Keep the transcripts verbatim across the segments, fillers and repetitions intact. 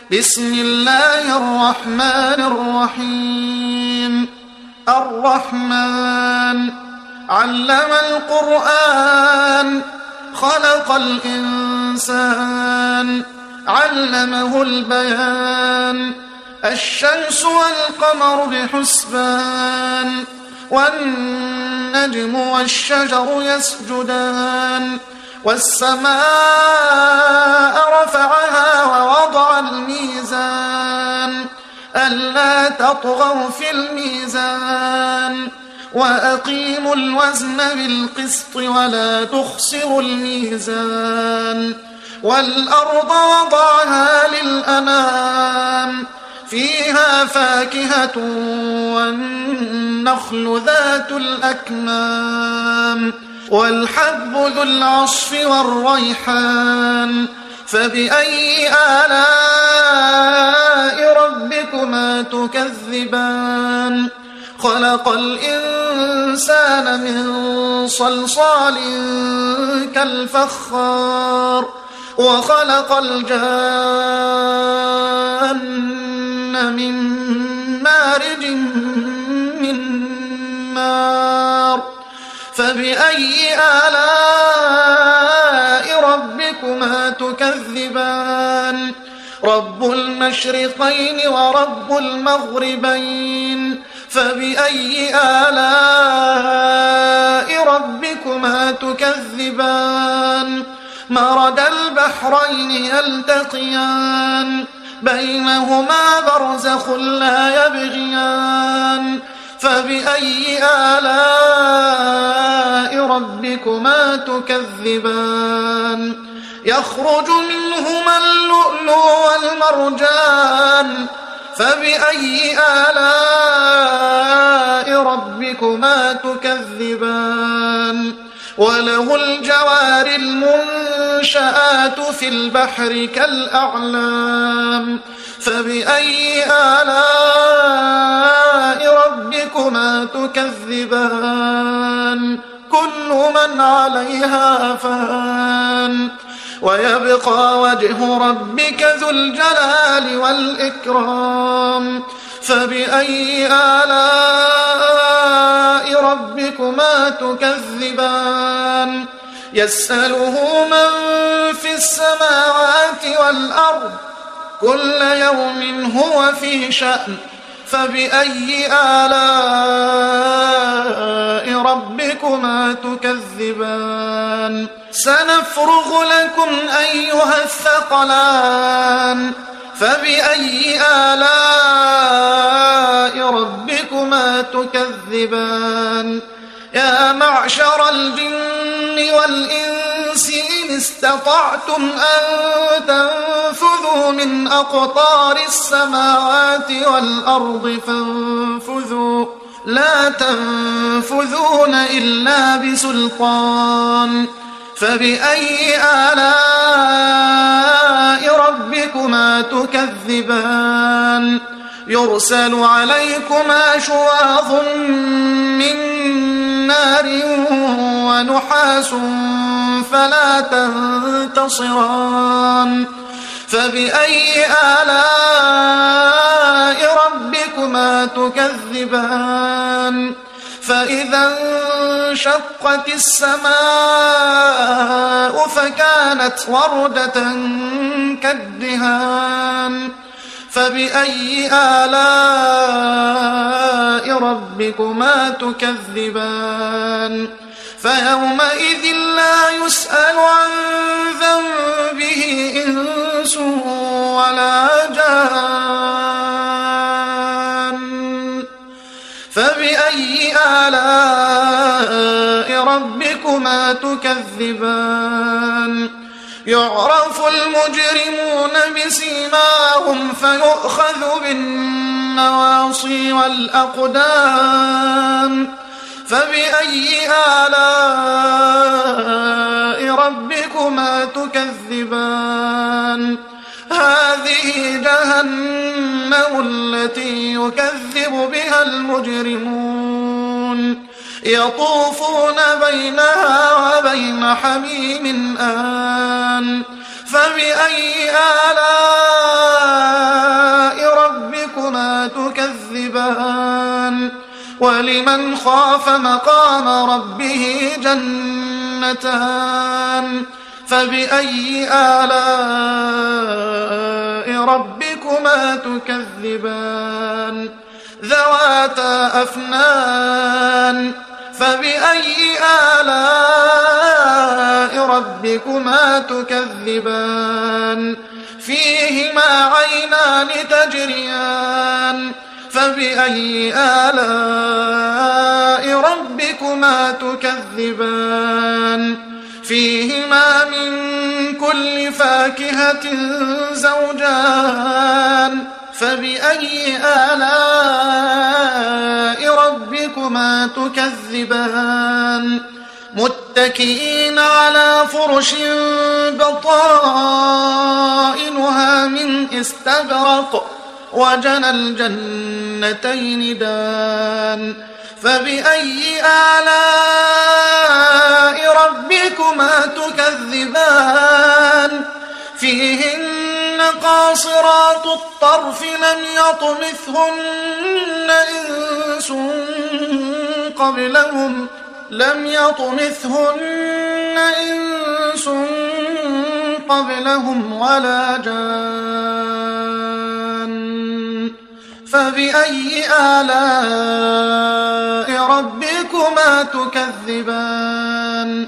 بسم الله الرحمن الرحيم الرحمن علم القرآن خلق الإنسان علمه البيان الشمس والقمر بحسبان والنجم والشجر يسجدان والسماء رفعها ووضع الميزان ألا تطغوا في الميزان وأقيموا الوزن بالقسط ولا تخسروا الميزان والأرض وضعها للأنام فيها فاكهة والنخل ذات الأكمام والحب ذو العصف والريحان فبأي آلاء ربكما تكذبان خلق الإنسان من صلصال كالفخار وخلق الجان من مارج من نار فبأي آلاء ربكما تكذبان رب المشرقين ورب المغربين فبأي آلاء ربكما تكذبان مرج البحرين يلتقيان بينهما برزخ لا يبغيان فبأي آلاء ربكما تكذبان يخرج منهما اللؤلؤ والمرجان فبأي آلاء ربكما تكذبان وله الجوار المنشآت في البحر كالأعلام فبأي آلاء ربكما تكذبان كل من عليها فان ويبقى وجه ربك ذو الجلال والإكرام فبأي آلاء ربكما تكذبان يسأله من في السماوات والأرض كل يوم هو في شأن فبأي آلاء ربكما تكذبان سنفرغ لكم أيها الثقلان فبأي آلاء ربكما تكذبان يا معشر الجن والإنس إن استطعتم أن تنفذوا من أقطار السماوات والأرض فانفذوا لا تنفذون إلا بسلطان فبأي آلاء ربكما تكذبان يرسل عليكما شواظ من نار ونحاس فلا تنتصران فبأي آلاء ربكما تكذبان فإذا انشقت السماء فكانت وردة كالدهان فبأي آلاء ربكما تكذبان فيومئذ لا يسأل عن ذنبه إنس ولا جان فبأي آلاء ربكما تكذبان يعرف المجرمون بسيماهم فيؤخذ بالنواصي والأقدام فبأي آلاء ربكما تكذبان هذه جهنم التي يكذب بها المجرمون يطوفون بينها وبين حميم آن فبأي آلاء ولمن خاف مقام ربه جنتان فبأي آلاء ربكما تكذبان ذواتا أفنان فبأي آلاء ربكما تكذبان فيهما عينان تجريان فبأي آلاء ربكما تكذبان فيهما من كل فاكهة زوجان فبأي آلاء ربكما تكذبان متكئين على فرش بطائنها من استبرق وجنى الجنتين دان فبأي آلاء ربكما تكذبان فيهن قاصرات الطرف لم يطمثهن إنس قبلهم لم يطمثهن إنس قبلهم ولا جان فبأي آلاء ربكما تكذبان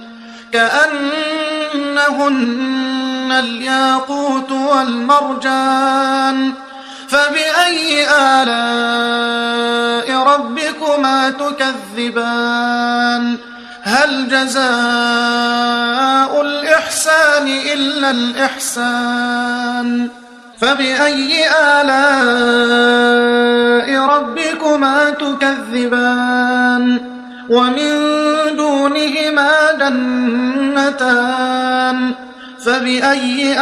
كأنهن الياقوت والمرجان فبأي آلاء ربكما تكذبان هل جزاء الإحسان إلا الإحسان فبأي آلاء ربكما تكذبان ومن دونهما جنتان فبأي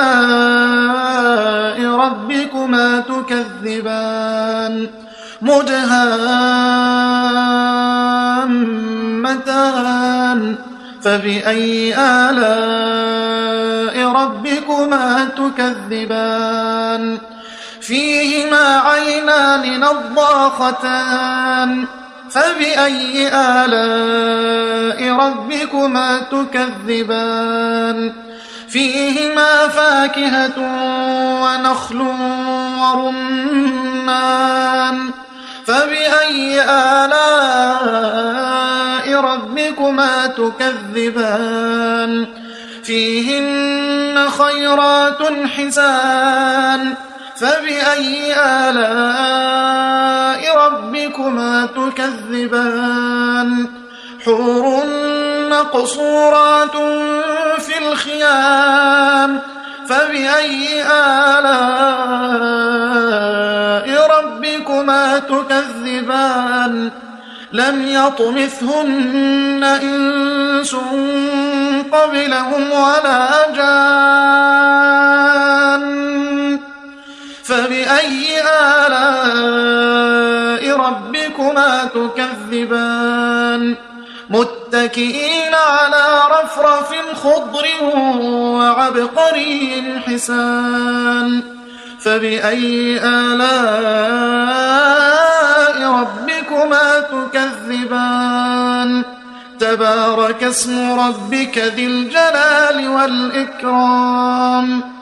آلاء ربكما تكذبان مدهامتان فبأي آلاء ربكما تكذبان فيهما عينان نضاختان فبأي آلاء ربكما تكذبان فيهما فاكهة ونخل ورمان فبأي آلاء ربكما تكذبان فيهن خيرات حسان فبأي آلاء ربكما تكذبان حور مقصورات في الخيام فبأي آلاء ربكما تكذبان لم يطمثهن إنس قبلهم ولا جان فبأي آلاء ربكما تكذبان متكئين على رفرف خضر وعبقري حسان فبأي آلاء ربكما تكذبان تبارك اسم ربك ذي الجلال والإكرام